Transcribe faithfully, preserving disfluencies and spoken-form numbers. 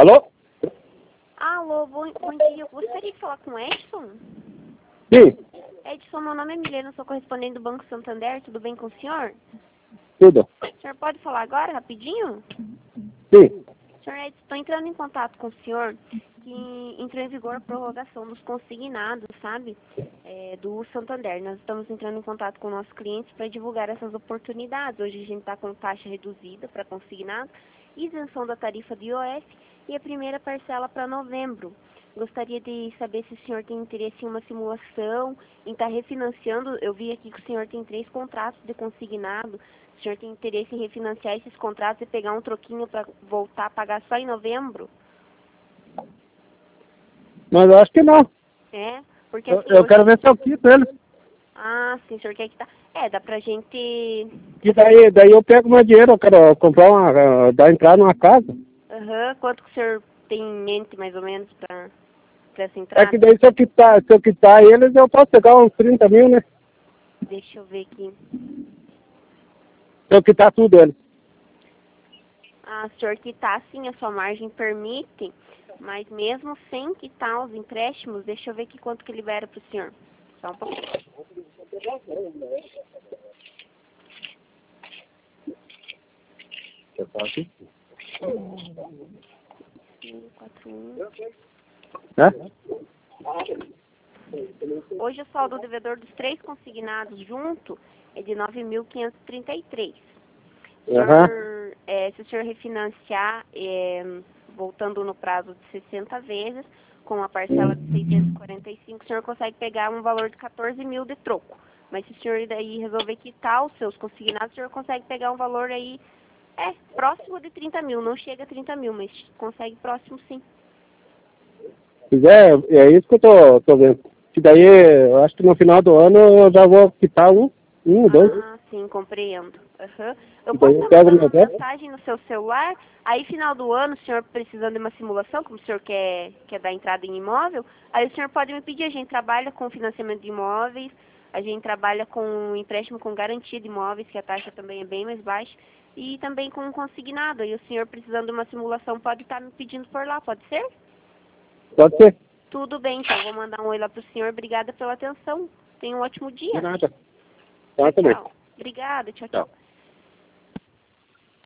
Alô? Alô, bom, bom dia. Eu gostaria de falar com o Edson. Sim, Edson, meu nome é Milena, sou correspondente do Banco Santander. Tudo bem com o senhor? tudo. O senhor pode falar agora, rapidinho? Sim. Senhor Edson, estou entrando em contato com o senhor que entrou em vigor a prorrogação dos consignados, sabe? É, do Santander. Nós estamos entrando em contato com nossos clientes para divulgar essas oportunidades. Hoje a gente está com taxa reduzida para consignado, isenção da tarifa de I O F e a primeira parcela para novembro. Gostaria de saber se o senhor tem interesse em uma simulação, em estar refinanciando. Eu vi aqui que o senhor tem três contratos de consignado. O senhor tem interesse em refinanciar esses contratos e pegar um troquinho para voltar a pagar só em novembro? Mas eu acho que não. É, porque Eu, assim... eu hoje... quero ver se eu quito ele. Ah, sim, o senhor quer que tá... É, dá pra gente... E daí, daí eu pego meu dinheiro, eu quero comprar uma, dar entrada numa casa. Aham, uhum. Quanto que o senhor tem em mente, mais ou menos, pra, pra essa É entrada? que daí se eu quitar, se eu quitar eles, eu posso pegar uns trinta mil, né? Deixa eu ver aqui. Se eu quitar tudo eles. Ah, o senhor quitar, sim, a sua margem permite, mas mesmo sem quitar os empréstimos, deixa eu ver aqui quanto que libera pro senhor. Só um pouquinho. Eu posso? cinco, quatro, um. É? Hoje o saldo devedor dos três consignados junto é de nove mil quinhentos e trinta e três. Aham. Senhor, é, se o senhor refinanciar, é, voltando no prazo de sessenta vezes, com uma parcela de seiscentos e quarenta e cinco, o senhor consegue pegar um valor de quatorze mil de troco. Mas se o senhor daí resolver quitar os seus consignados, o senhor consegue pegar um valor aí, é, próximo de trinta mil. Não chega a trinta mil, mas consegue próximo sim. Se quiser, é isso que eu tô, tô vendo. Que daí, eu acho que no final do ano eu já vou quitar um, um, dois. Ah, sim, compreendo. Uhum. Eu E daí posso eu estar pego mandando meu uma tempo. mensagem no seu celular, aí final do ano, o senhor precisando de uma simulação, como o senhor quer, quer dar entrada em imóvel, aí o senhor pode me pedir, a gente trabalha com financiamento de imóveis, a gente trabalha com empréstimo com garantia de imóveis, que a taxa também é bem mais baixa, e também com consignado, aí o senhor precisando de uma simulação pode estar me pedindo por lá, pode ser? Pode ser. Tudo bem, então, vou mandar um oi lá pro senhor, obrigada pela atenção, tenha um ótimo De dia. nada. Tchau, Tá também. tchau. Obrigada, tchau, Tchau. tchau.